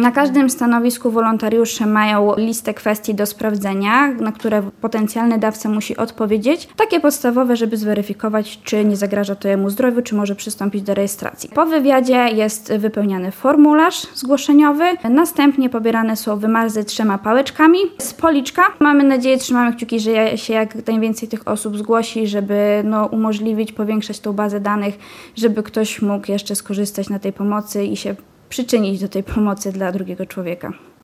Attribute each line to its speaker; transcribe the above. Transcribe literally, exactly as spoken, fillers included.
Speaker 1: Na każdym stanowisku wolontariusze mają listę kwestii do sprawdzenia, na które potencjalny dawca musi odpowiedzieć. Takie podstawowe, żeby zweryfikować, czy nie zagraża to jemu zdrowiu, czy może przystąpić do rejestracji. Po wywiadzie jest wypełniany formularz zgłoszeniowy, następnie pobierane są wymazy trzema pałeczkami z policzka. Mamy nadzieję, trzymamy kciuki, że się jak najwięcej tych osób zgłosi, żeby no, umożliwić, powiększać tą bazę danych, żeby ktoś mógł jeszcze skorzystać na tej pomocy i się przyczynić do tej pomocy dla drugiego człowieka.